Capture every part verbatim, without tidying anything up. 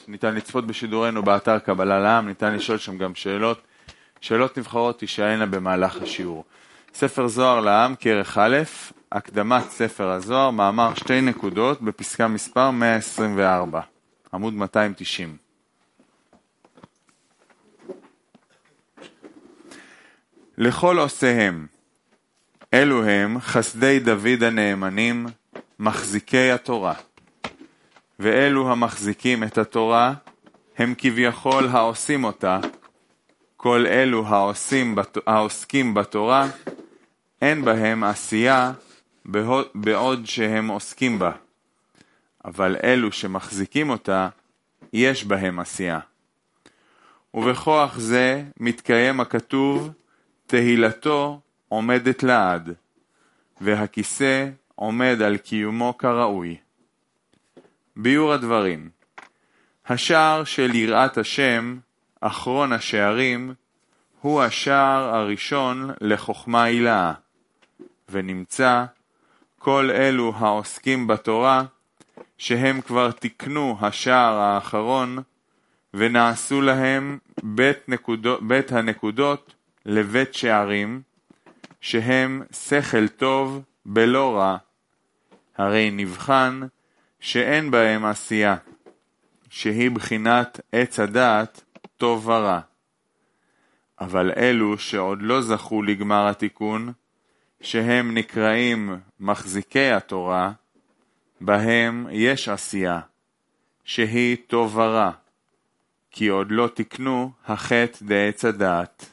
ניתן לצפות בשידורנו באתר קבלה לעם, ניתן לשאול שם גם שאלות. שאלות נבחרות תישאלנה במהלך השיעור. ספר זוהר לעם, כרך א', הקדמת ספר הזוהר, מאמר שתי נקודות, בפסקה מספר מאה עשרים וארבע, עמוד מאתיים תשעים. לכל עושיהם, אלו הם חסדי דוד הנאמנים, מחזיקי התורה. ואלו המחזיקים את התורה, הם כביכול העושים אותה. כל אלו העושים, העוסקים בתורה, אין בהם עשייה בעוד שהם עוסקים בה. אבל אלו שמחזיקים אותה, יש בהם עשייה. ובכוח זה מתקיים הכתוב, תהילתו עומדת לעד, והכיסא עומד על קיומו כראוי. ביור הדברים, השער של יראת השם, אחרון השערים, הוא השער הראשון לחוכמה הילאה, ונמצא כל אלו העוסקים בתורה, שהם כבר תקנו השער האחרון, ונעשו להם בית, נקודו, בית הנקודות לבית שערים, שהם שכל טוב בלא רע, הרי נבחן שאין בהם עשייה, שהיא בחינת עץ הדעת טוב ורע. אבל אלו שעוד לא זכו לגמר התיקון, שהם נקראים מחזיקי התורה, בהם יש עשייה, שהיא טוב ורע, כי עוד לא תקנו החטא דעץ הדעת.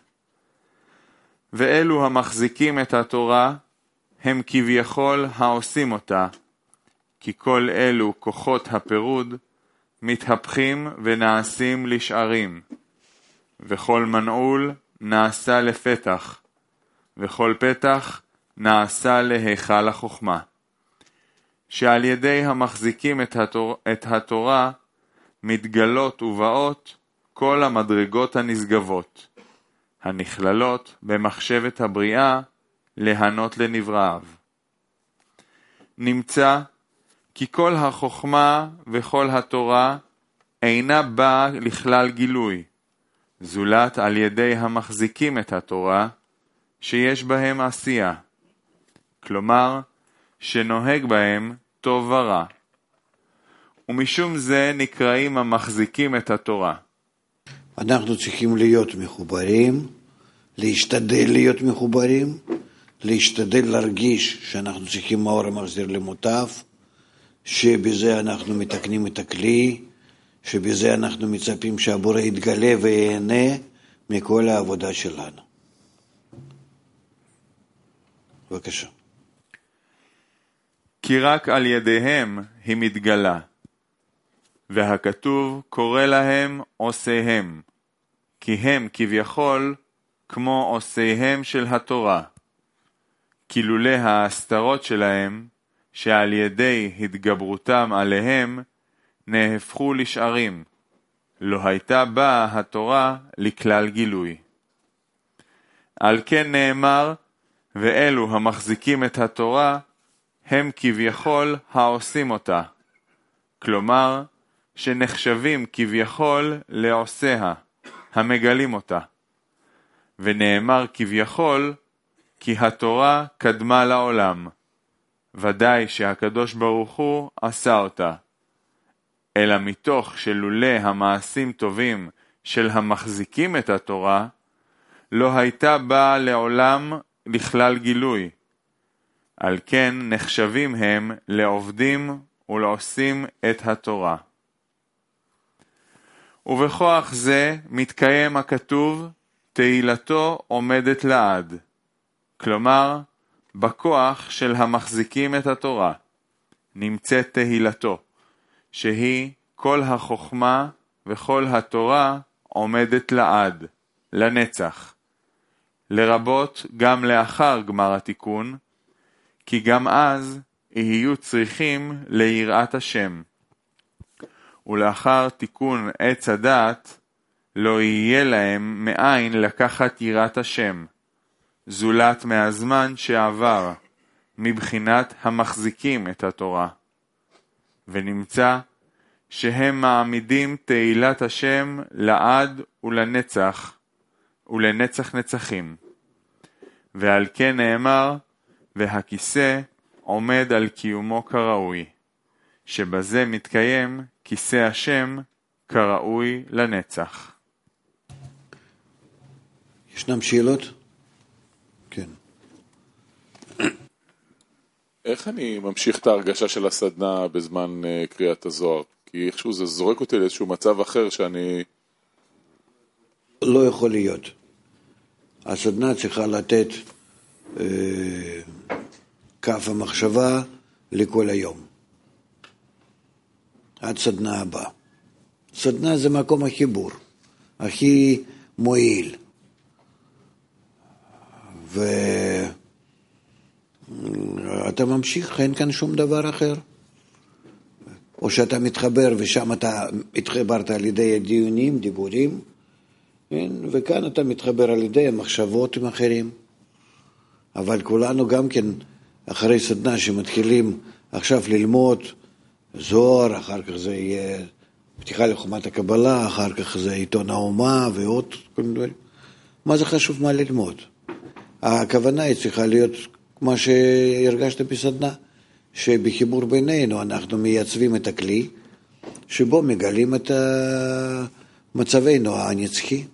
ואלו המחזיקים את התורה, הם כביכול העושים אותה, כי כל אלו כוחות הפירוד מתהפכים ונעשים לשערים, וכל מנעול נעשה לפתח, וכל פתח נעשה להיכל החוכמה. שעל ידי המחזיקים את, התור... את התורה מתגלות ובאות כל המדרגות הנשגבות, הנכללות במחשבת הבריאה להנות לנבראיו. נמצא כי כל החוכמה וכל התורה אינה באה לכלל גילוי, זולת על ידי המחזיקים את התורה, שיש בהם עשייה. כלומר, שנוהג בהם טוב ורע. ומשום זה נקראים המחזיקים את התורה. אנחנו צריכים להיות מחוברים, להשתדל להיות מחוברים, להשתדל להרגיש שאנחנו צריכים מאור המחזיר למוטב, שבזה אנחנו מתקנים את הכלי, שבזה אנחנו מצפים שהבורא יתגלה ויהנה מכל העבודה שלנו. בבקשה. כי רק על ידיהם היא מתגלה, והכתוב קורא להם עושיהם, כי הם כביכול כמו עושיהם של התורה, כי לולא ההסתרות שלהם, שעל ידי התגברותם עליהם, נהפכו לשערים, לא הייתה באה התורה לכלל גילוי. על כן נאמר, ואלו המחזיקים את התורה, הם כביכול העושים אותה. כלומר, שנחשבים כביכול לעושיה, המגלים אותה. ונאמר כביכול, כי התורה קדמה לעולם. ודאי שהקדוש ברוך הוא עשה אותה. אלא מתוך שלולא המעשים טובים של המחזיקים את התורה, לא הייתה באה לעולם לכלל גילוי. על כן נחשבים הם לעובדים ולעושים את התורה. ובכוח זה מתקיים הכתוב, תהילתו עומדת לעד. כלומר, בכוח של המחזיקים את התורה, נמצאת תהילתו, שהיא כל החוכמה וכל התורה עומדת לעד, לנצח. לרבות גם לאחר גמר התיקון, כי גם אז יהיו צריכים ליראת השם. ולאחר תיקון עץ הדעת, לא יהיה להם מאין לקחת יראת השם, זולת מהזמן שעבר, מבחינת המחזיקים את התורה. ונמצא שהם מעמידים תהילת השם לעד ולנצח, ולנצח נצחים. ועל כן נאמר, והכיסא עומד על קיומו כראוי, שבזה מתקיים כיסא השם כראוי לנצח. ישנם שאלות? כן. איך אני ממשיך את ההרגשה של הסדנה בזמן uh, קריאת הזוהר? כי איכשהו זה זורק אותי לאיזשהו מצב אחר שאני... לא יכול להיות. הסדנה צריכה לתת אה, כף המחשבה לכל היום. עד סדנה הבאה. סדנה זה מקום החיבור, הכי מועיל. ואתה ממשיך, אין כאן שום דבר אחר. או שאתה מתחבר ושם אתה התחברת על ידי דיונים, דיבורים, וכאן אתה מתחבר על ידי המחשבות עם אחרים. אבל כולנו גם כן, אחרי סדנה שמתחילים עכשיו ללמוד זוהר, אחר כך זה יהיה פתיחה לחומת הקבלה, אחר כך זה עיתון האומה ועוד כל מיני דברים. מה זה חשוב מה ללמוד? הכוונה היא צריכה להיות מה שהרגשת בסדנה, שבחיבור בינינו אנחנו מייצבים את הכלי, שבו מגלים את מצבנו הנצחי.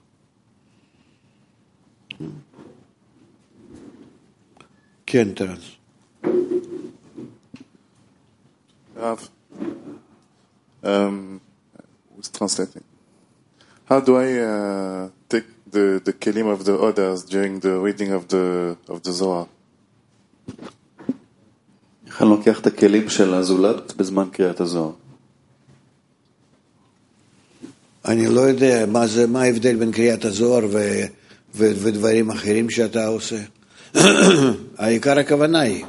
כן, טרנס. Rav, um, who's translating? How do I uh, take the, the kelim of the others during the reading of the, of the Zohar? איך אני לוקח את הכלים של הזולת בזמן קריאת הזוהר? אני לא יודע מה זה, מה ההבדל בין קריאת הזוהר ו, ו, ודברים אחרים שאתה עושה. העיקר הכוונה היא,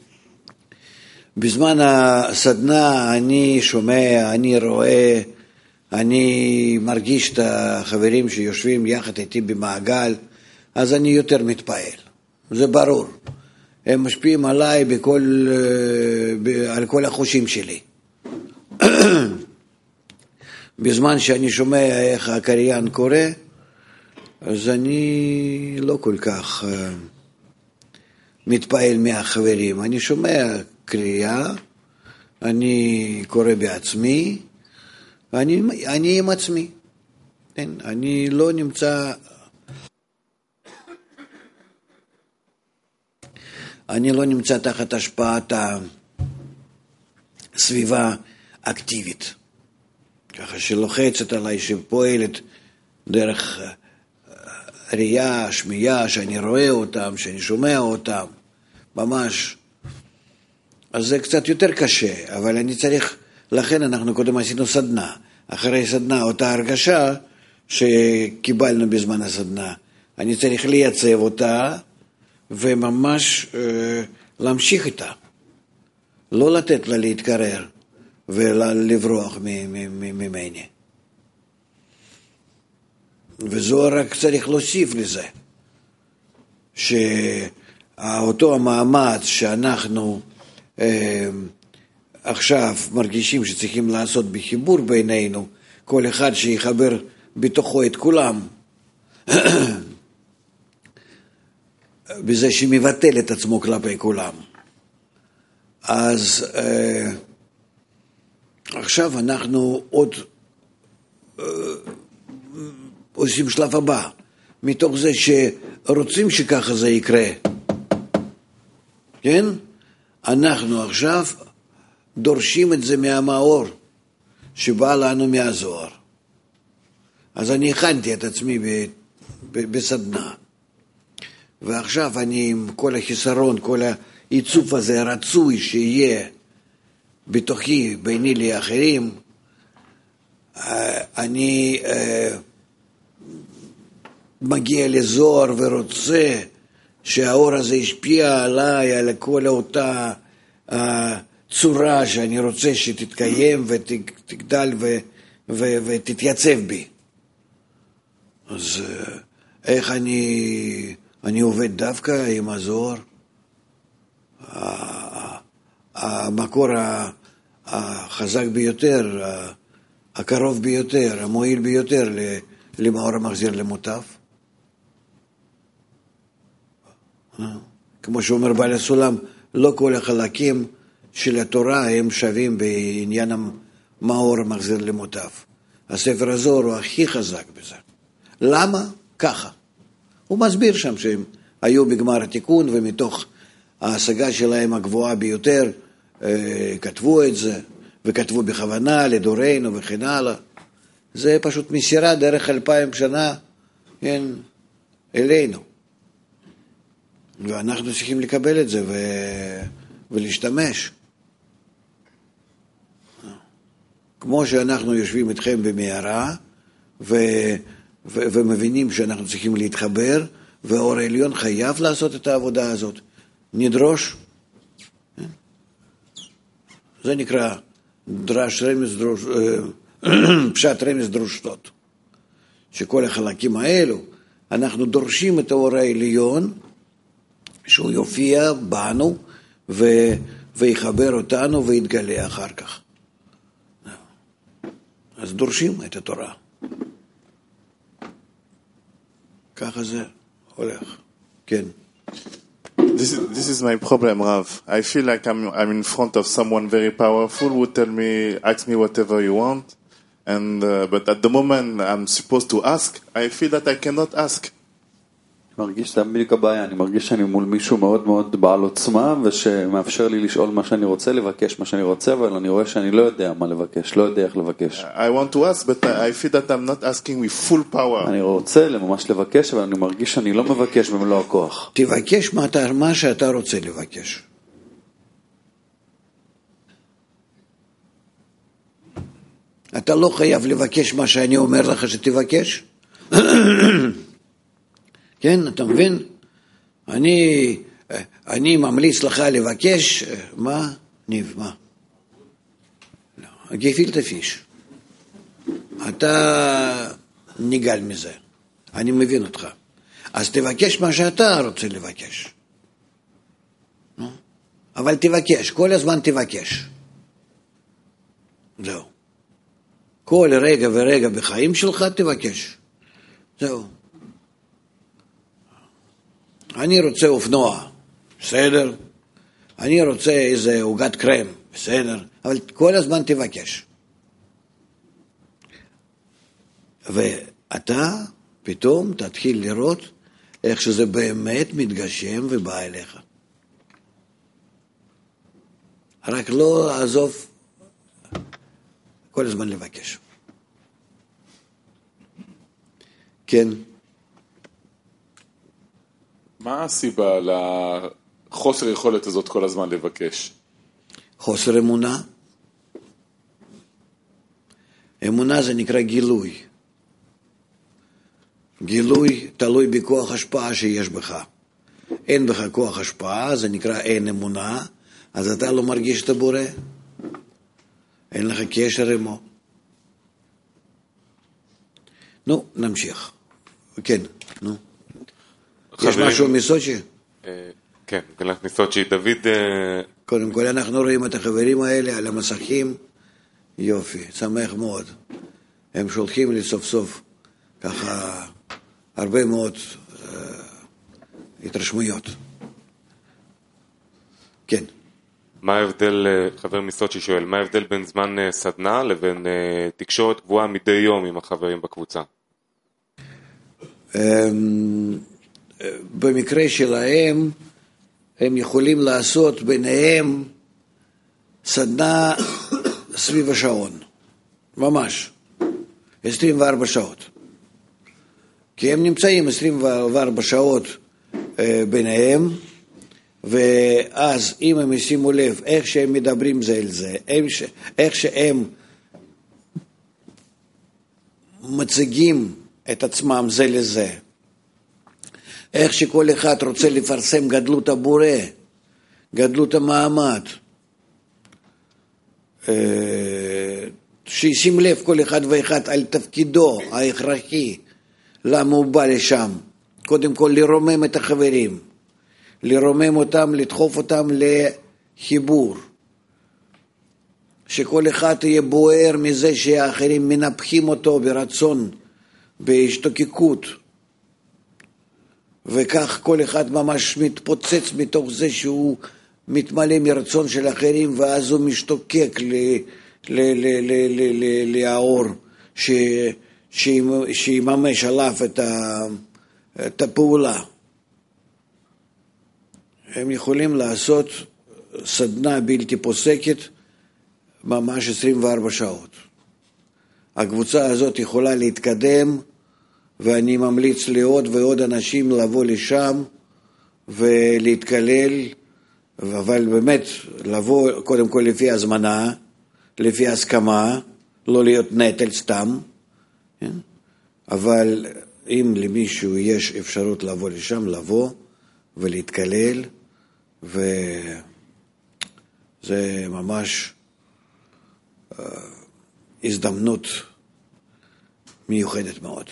בזמן הסדנה אני שומע, אני רואה, אני מרגיש את החברים שיושבים יחד איתי במעגל, אז אני יותר מתפעל, זה ברור. הם משפיעים עליי בכל, על כל החושים שלי. בזמן שאני שומע איך הקריין קורא, אז אני לא כל כך מתפעל מהחברים. אני שומע קריאה, אני קורא בעצמי, אני, אני עם עצמי. כן, אני לא נמצא... אני לא נמצא תחת השפעת הסביבה אקטיבית, ככה שלוחצת עליי, שפועלת דרך ראייה, שמיעה, שאני רואה אותם, שאני שומע אותם, ממש. אז זה קצת יותר קשה, אבל אני צריך, לכן אנחנו קודם עשינו סדנה. אחרי סדנה, אותה הרגשה שקיבלנו בזמן הסדנה, אני צריך לייצב אותה, וממש אה, להמשיך איתה, לא לתת לה להתקרר ולברוח ממני. וזו רק צריך להוסיף לזה, שאותו המאמץ שאנחנו אה, עכשיו מרגישים שצריכים לעשות בחיבור בינינו, כל אחד שיחבר בתוכו את כולם, בזה שמבטל את עצמו כלפי כולם. אז אה, עכשיו אנחנו עוד אה, עושים שלב הבא, מתוך זה שרוצים שככה זה יקרה. כן? אנחנו עכשיו דורשים את זה מהמאור שבא לנו מהזוהר. אז אני הכנתי את עצמי ב, ב, בסדנה. ועכשיו אני עם כל החיסרון, כל העיצוב הזה רצוי שיהיה בתוכי, ביני לאחרים, אני מגיע לזוהר ורוצה שהאור הזה ישפיע עליי, על כל אותה צורה שאני רוצה שתתקיים ותגדל ותתייצב בי. אז איך אני... אני עובד דווקא עם הזוהר, המקור החזק ביותר, הקרוב ביותר, המועיל ביותר למאור המחזיר למוטב. כמו שאומר בעל הסולם, לא כל החלקים של התורה הם שווים בעניין המאור המחזיר למוטב. הספר הזוהר הוא הכי חזק בזה. למה? ככה. הוא מסביר שם שהם היו בגמר התיקון, ומתוך ההשגה שלהם הגבוהה ביותר, כתבו את זה, וכתבו בכוונה לדורנו וכן הלאה. זה פשוט מסירה דרך אלפיים שנה, כן, אלינו. ואנחנו צריכים לקבל את זה ו... ולהשתמש. כמו שאנחנו יושבים איתכם במערה, ו... ו... ומבינים שאנחנו צריכים להתחבר, והאור העליון חייב לעשות את העבודה הזאת. נדרוש. זה נקרא דרש רמז דרוש, פשט רמז דרושתות. שכל החלקים האלו, אנחנו דורשים את האור העליון, שהוא יופיע בנו, ו... ויחבר אותנו ויתגלה אחר כך. אז דורשים את התורה. ככה זה הולך. כן. This is, this is my problem, Rav. I feel like I'm, I'm in front of someone very powerful who tell me, ask me whatever you want. And, uh, but at the moment I'm supposed to ask, I feel that I cannot ask. אני מרגיש שזה בדיוק הבעיה, אני מרגיש שאני מול מישהו מאוד מאוד בעל עוצמה, ושמאפשר לי לשאול מה שאני רוצה, לבקש מה שאני רוצה, אבל אני רואה שאני לא יודע מה לבקש, לא יודע איך לבקש. I want to ask, but I feel that I'm not asking with full power. אני רוצה ממש לבקש, אבל אני מרגיש שאני לא מבקש במלוא הכוח. תבקש מה, אתה, מה שאתה רוצה לבקש. אתה לא חייב לבקש מה שאני אומר לך שתבקש. כן, אתה מבין? אני, אני ממליץ לך לבקש, מה? ניב, מה? לא, גפילטה פיש. אתה ניגל מזה. אני מבין אותך. אז תבקש מה שאתה רוצה לבקש. אבל תבקש, כל הזמן תבקש. זהו. כל רגע ורגע בחיים שלך תבקש. זהו. אני רוצה אופנוע, בסדר? אני רוצה איזה עוגת קרם, בסדר? אבל כל הזמן תבקש. ואתה פתאום תתחיל לראות איך שזה באמת מתגשם ובא אליך. רק לא לעזוב כל הזמן לבקש. כן. מה הסיבה לחוסר יכולת הזאת כל הזמן לבקש? חוסר אמונה. אמונה זה נקרא גילוי. גילוי תלוי בכוח השפעה שיש בך. אין בך כוח השפעה, זה נקרא אין אמונה, אז אתה לא מרגיש את הבורא. אין לך קשר עמו. נו, נמשיך. כן, נו. יש משהו מסוצ'י? כן, מסוצ'י. דוד... קודם כל אנחנו רואים את החברים האלה על המסכים. יופי, שמח מאוד. הם שולחים לי סוף סוף ככה הרבה מאוד התרשמויות. כן. מה ההבדל, חבר מסוצ'י שואל, מה ההבדל בין זמן סדנה לבין תקשורת קבועה מדי יום עם החברים בקבוצה? במקרה שלהם, הם יכולים לעשות ביניהם סדנה סביב השעון. ממש. עשרים וארבע שעות. כי הם נמצאים עשרים וארבע שעות ביניהם, ואז אם הם ישימו לב איך שהם מדברים זה אל זה, איך שהם מציגים את עצמם זה לזה, איך שכל אחד רוצה לפרסם גדלות הבורא, גדלות המעמד, שישים לב כל אחד ואחד על תפקידו ההכרחי, למה הוא בא לשם. קודם כל לרומם את החברים, לרומם אותם, לדחוף אותם לחיבור, שכל אחד יהיה בוער מזה שהאחרים מנפחים אותו ברצון, בהשתוקקות. וכך כל אחד ממש מתפוצץ מתוך זה שהוא מתמלא מרצון של אחרים, ואז הוא משתוקק ל, ל, ל, ל, ל, ל, לאור ש, שיממש עליו את, ה, את הפעולה. הם יכולים לעשות סדנה בלתי פוסקת ממש עשרים וארבע שעות. הקבוצה הזאת יכולה להתקדם, ואני ממליץ לעוד ועוד אנשים לבוא לשם ולהתקלל, אבל באמת לבוא קודם כל לפי הזמנה, לפי הסכמה, לא להיות נטל סתם, כן? אבל אם למישהו יש אפשרות לבוא לשם, לבוא ולהתקלל, וזה ממש uh, הזדמנות מיוחדת מאוד.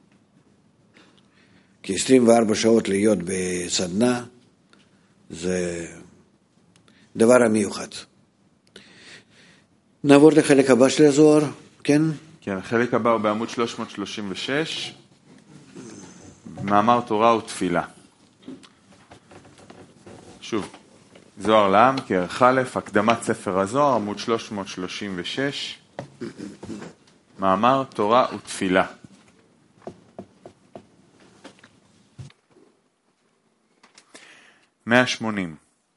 כי עשרים וארבע שעות להיות בסדנה זה דבר המיוחד. נעבור לחלק הבא של הזוהר, כן? כן, החלק הבא הוא בעמוד שלוש מאות שלושים ושש, מאמר תורה ותפילה. שוב, זוהר לעם, כרך א', הקדמת ספר הזוהר, עמוד שלוש מאות שלושים ושש, מאמר תורה ותפילה. מאה ושמונים.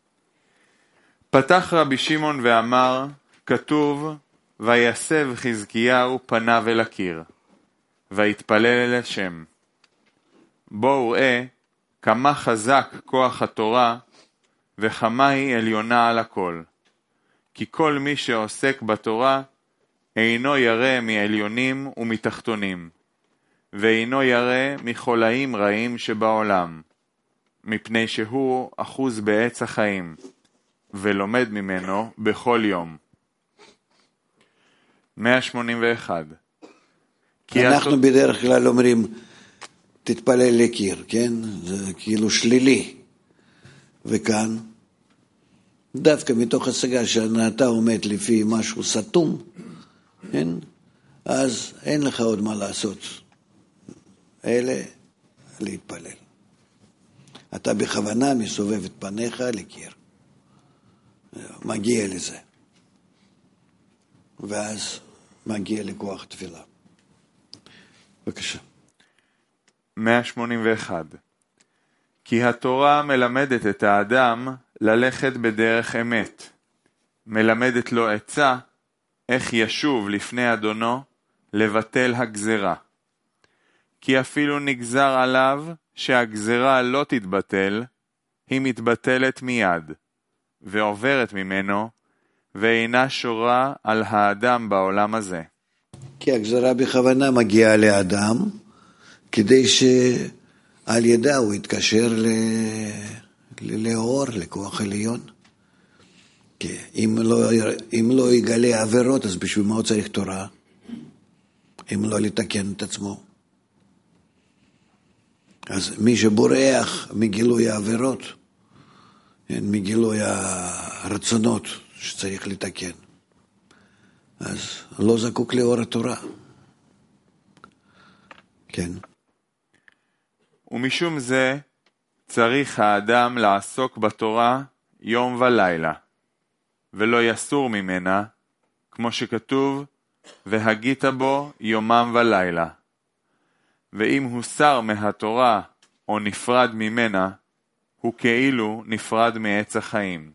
פתח רבי שמעון ואמר, כתוב, ויסב חזקיהו פניו אל הקיר, ויתפלל אל השם. בואו ראה כמה חזק כוח התורה, וכמה היא עליונה על הכל. כי כל מי שעוסק בתורה, אינו ירא מעליונים ומתחתונים, ואינו ירא מחולאים רעים שבעולם, מפני שהוא אחוז בעץ החיים, ולומד ממנו בכל יום. מאה שמונים ואחת. אנחנו הת... בדרך כלל אומרים, תתפלל לקיר, כן? זה כאילו שלילי. וכאן, דווקא מתוך השגה שאתה עומד לפי משהו סתום, כן? אז אין לך עוד מה לעשות. אלה, להתפלל. אתה בכוונה מסובב את פניך לקיר. מגיע לזה. ואז מגיע לכוח תפילה. בבקשה. מאה שמונים ואחת. כי התורה מלמדת את האדם ללכת בדרך אמת. מלמדת לו עצה איך ישוב לפני אדונו לבטל הגזרה. כי אפילו נגזר עליו שהגזרה לא תתבטל, היא מתבטלת מיד, ועוברת ממנו, ואינה שורה על האדם בעולם הזה. כי הגזרה בכוונה מגיעה לאדם, כדי שעל ידה הוא יתקשר ל... לאור, לכוח עליון. כי אם לא, אם לא יגלה עבירות, אז בשביל מה הוא צריך תורה? אם לא לתקן את עצמו. אז מי שבורח מגילוי העבירות, מגילוי הרצונות שצריך לתקן, אז לא זקוק לאור התורה. כן. ומשום זה צריך האדם לעסוק בתורה יום ולילה, ולא יסור ממנה, כמו שכתוב, והגית בו יומם ולילה. ואם הוא סר מהתורה או נפרד ממנה, הוא כאילו נפרד מעץ החיים.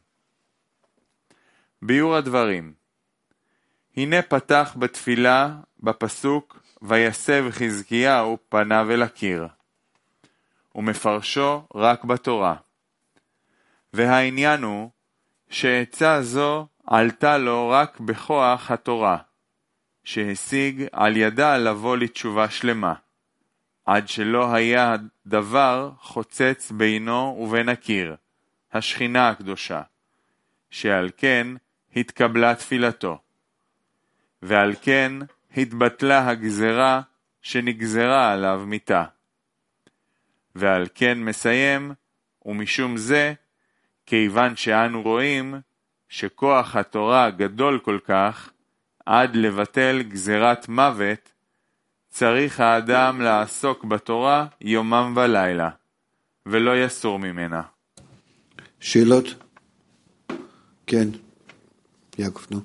ביור הדברים. הנה פתח בתפילה בפסוק, ויסב חזקיהו פניו אל הקיר. ומפרשו רק בתורה. והעניין הוא שעצה זו עלתה לו רק בכוח התורה, שהשיג על ידה לבוא לתשובה שלמה, עד שלא היה דבר חוצץ בינו ובין הקיר, השכינה הקדושה, שעל כן התקבלה תפילתו, ועל כן התבטלה הגזרה שנגזרה עליו מיתה. ועל כן מסיים, ומשום זה, כיוון שאנו רואים שכוח התורה גדול כל כך, עד לבטל גזירת מוות, צריך האדם לעסוק בתורה יומם ולילה, ולא יסור ממנה. שאלות? כן, יעקב, נו.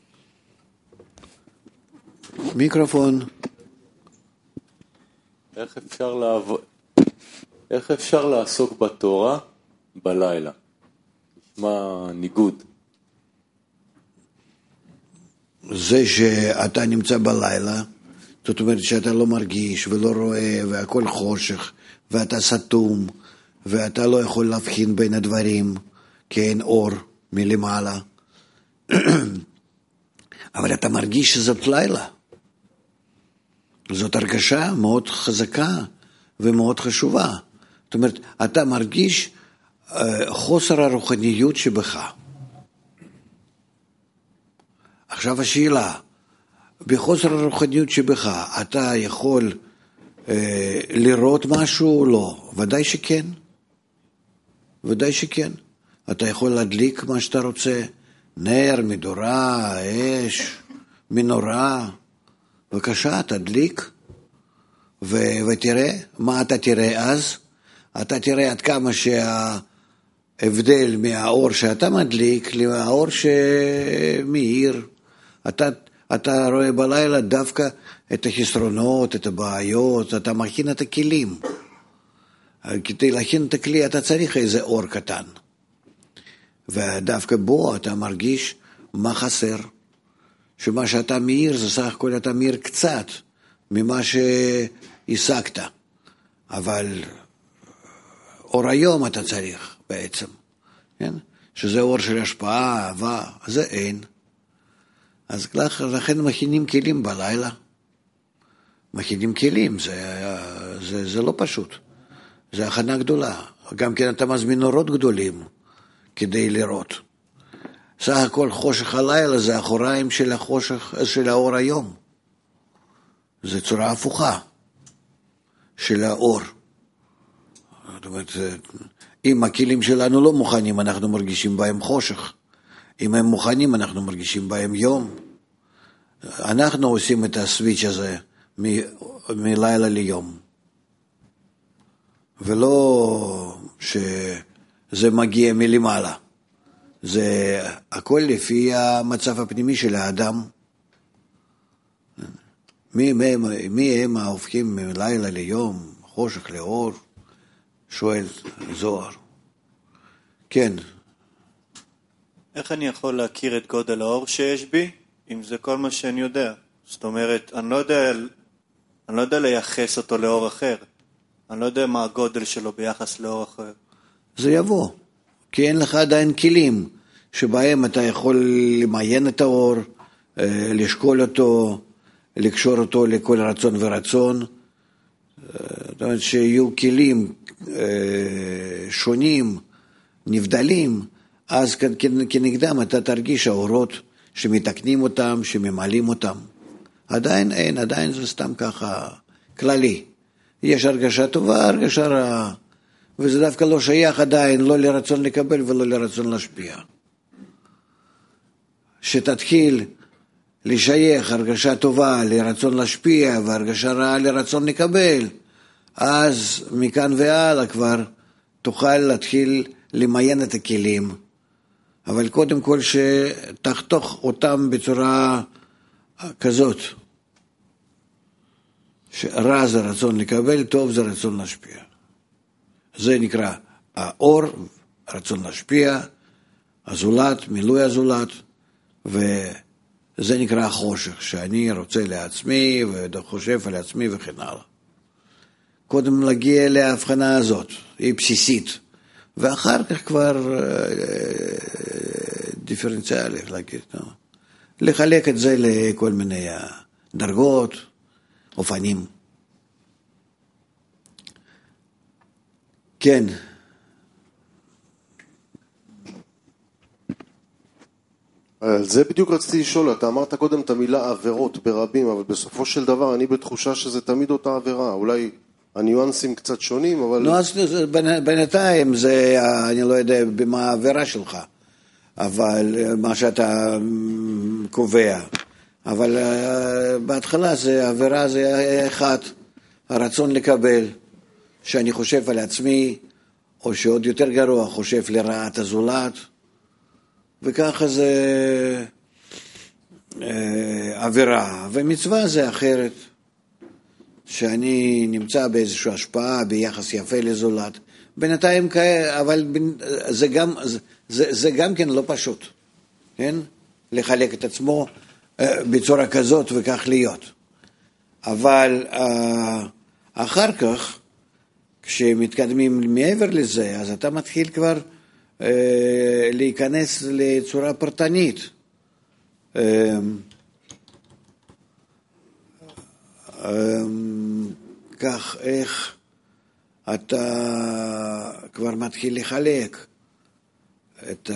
מיקרופון. איך אפשר לעבוד, איך אפשר לעסוק בתורה בלילה? מה ניגוד? זה שאתה נמצא בלילה, זאת אומרת שאתה לא מרגיש ולא רואה והכל חושך ואתה סתום ואתה לא יכול להבחין בין הדברים כי אין אור מלמעלה. אבל אתה מרגיש שזאת לילה. זאת הרגשה מאוד חזקה ומאוד חשובה. זאת אומרת, אתה מרגיש uh, חוסר הרוחניות שבך. עכשיו השאלה, בחוסר הרוחניות שבך, אתה יכול uh, לראות משהו או לא? ודאי שכן. ודאי שכן. אתה יכול להדליק מה שאתה רוצה, נר, מדורה, אש, מנורה. בבקשה, תדליק, ו- ותראה, מה אתה תראה אז? אתה תראה עד כמה שההבדל מהאור שאתה מדליק לאור שמאיר. אתה, אתה רואה בלילה דווקא את החסרונות, את הבעיות, אתה מכין את הכלים. כדי להכין את הכלי אתה צריך איזה אור קטן. ודווקא בו אתה מרגיש מה חסר. שמה שאתה מאיר זה סך הכל אתה מאיר קצת ממה שהשגת. אבל אור היום אתה צריך בעצם. כן? שזה אור של השפעה, אהבה, זה אין. אז לכן מכינים כלים בלילה. מכינים כלים, זה, זה, זה לא פשוט. זה הכנה גדולה. גם כן אתה מזמין אורות גדולים כדי לראות. סך הכל חושך הלילה זה האחוריים של החושך, של האור היום. זה צורה הפוכה של האור. זאת אומרת, אם הכלים שלנו לא מוכנים, אנחנו מרגישים בהם חושך. אם הם מוכנים, אנחנו מרגישים בהם יום. אנחנו עושים את הסוויץ' הזה מ- מלילה ליום. ולא שזה מגיע מלמעלה. זה הכל לפי המצב הפנימי של האדם. מי, מי, מי הם ההופכים מלילה ליום, חושך לאור? שואל זוהר. כן. איך אני יכול להכיר את גודל האור שיש בי, אם זה כל מה שאני יודע? זאת אומרת, אני לא יודע, אני לא יודע לייחס אותו לאור אחר. אני לא יודע מה הגודל שלו ביחס לאור אחר. זה יבוא, כי אין לך עדיין כלים שבהם אתה יכול למיין את האור, לשקול אותו, לקשור אותו לכל רצון ורצון. זאת אומרת שיהיו כלים שונים, נבדלים, אז כנגדם אתה תרגיש האורות שמתקנים אותם, שממלאים אותם. עדיין אין, עדיין זה סתם ככה כללי. יש הרגשה טובה, הרגשה רעה, וזה דווקא לא שייך עדיין, לא לרצון לקבל ולא לרצון להשפיע. שתתחיל לשייך הרגשה טובה לרצון להשפיע, והרגשה רעה לרצון לקבל, אז מכאן והלאה כבר תוכל להתחיל למיין את הכלים, אבל קודם כל שתחתוך אותם בצורה כזאת, שרע זה רצון לקבל, טוב זה רצון להשפיע. זה נקרא האור, רצון להשפיע, הזולת, מילוי הזולת, וזה נקרא החושך, שאני רוצה לעצמי וחושב על עצמי וכן הלאה. קודם להגיע להבחנה הזאת, היא בסיסית, ואחר כך כבר דיפרנציאלי, להגיד, לחלק את זה לכל מיני דרגות, אופנים. כן. על זה בדיוק רציתי לשאול, אתה אמרת קודם את המילה עבירות ברבים, אבל בסופו של דבר אני בתחושה שזה תמיד אותה עבירה, אולי הניואנסים קצת שונים, אבל... נו, אז בינתיים זה, אני לא יודע במה העבירה שלך, אבל מה שאתה קובע. אבל בהתחלה זה, העבירה זה אחד, הרצון לקבל, שאני חושב על עצמי, או שעוד יותר גרוע, חושב לרעת הזולת, וככה זה אה, עבירה, ומצווה זה אחרת, שאני נמצא באיזושהי השפעה, ביחס יפה לזולת, בינתיים כאלה, אבל זה גם, זה, זה גם כן לא פשוט, כן? לחלק את עצמו אה, בצורה כזאת וכך להיות. אבל אה, אחר כך, כשמתקדמים מעבר לזה, אז אתה מתחיל כבר אה, להיכנס לצורה פרטנית. אה, אה, כך איך אתה כבר מתחיל לחלק את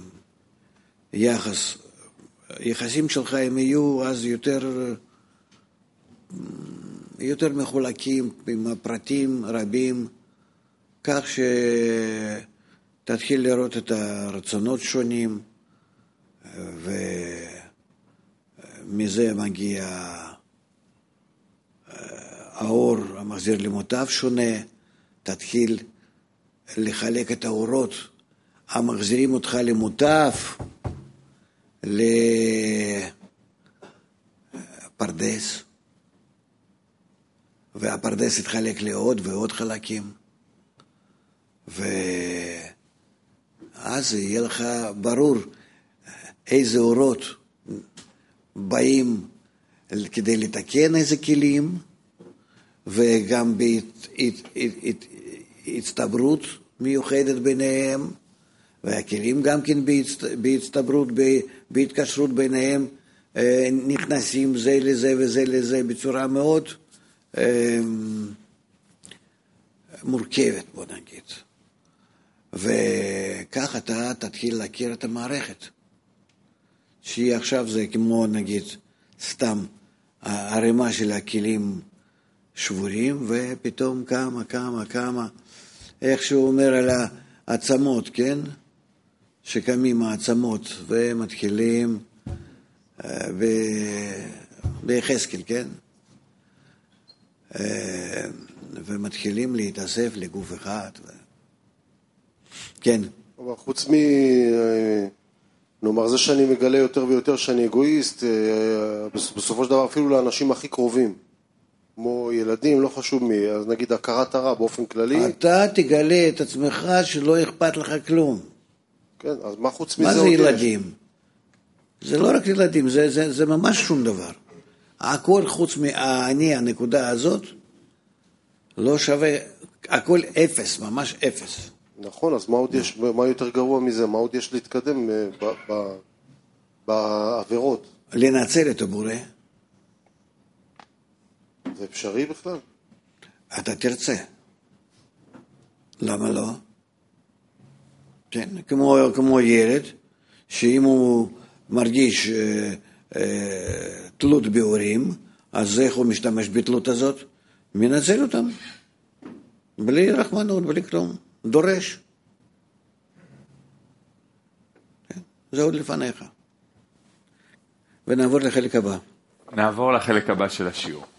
היחס. היחסים שלך הם יהיו אז יותר... יותר מחולקים עם הפרטים רבים, כך שתתחיל לראות את הרצונות שונים, ומזה מגיע האור המחזיר למוטב שונה, תתחיל לחלק את האורות המחזירים אותך למוטב, לפרדס, והפרדס יתחלק לעוד ועוד חלקים, ואז יהיה לך ברור איזה אורות באים כדי לתקן איזה כלים, וגם בהצטברות מיוחדת ביניהם, והכלים גם כן בהצטברות, בהתקשרות ביניהם, נכנסים זה לזה וזה לזה בצורה מאוד מורכבת, בוא נגיד. וכך אתה תתחיל להכיר את המערכת, שהיא עכשיו זה כמו נגיד סתם הרמה של הכלים שבורים, ופתאום כמה, כמה, כמה, איך שהוא אומר על העצמות, כן? שקמים העצמות ומתחילים ביחזקאל, כן? ומתחילים להתאסף לגוף אחד. כן. אבל חוץ מ... נאמר, זה שאני מגלה יותר ויותר שאני אגואיסט, בסופו של דבר אפילו לאנשים הכי קרובים, כמו ילדים, לא חשוב מי, אז נגיד הכרת הרע באופן כללי. אתה תגלה את עצמך שלא אכפת לך כלום. כן, אז מה חוץ מזה מה זה עוד ילדים? יש? זה לא רק ילדים, זה, זה, זה ממש שום דבר. הכל חוץ מהאני, הנקודה הזאת, לא שווה, הכל אפס, ממש אפס. נכון, אז מה עוד יש, מה יותר גרוע מזה? מה עוד יש להתקדם ב, ב, בעבירות? לנצל את הבורא. זה אפשרי בכלל? אתה תרצה. למה לא? כן, כמו, כמו ילד, שאם הוא מרגיש אה, אה, תלות בהורים, אז איך הוא משתמש בתלות הזאת? מנצל אותם. בלי רחמנות, בלי כלום. דורש. כן? זה עוד לפניך. ונעבור לחלק הבא. נעבור לחלק הבא של השיעור.